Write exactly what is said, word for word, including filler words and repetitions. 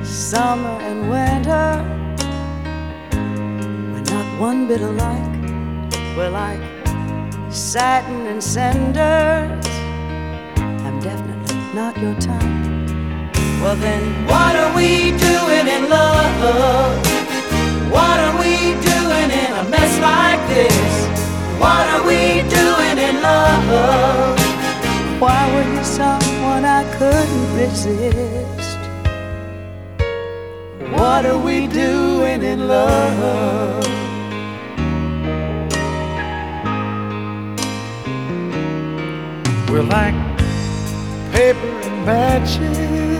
Summer and winter, we're not one bit alike. We're like satin and cinders. I'm definitely not your type. Well then, what are we doing in love? What are we doing in a mess like this? What are we doing in love? Why were you someone I couldn't resist? What are we doing in love? We're like paper and matches.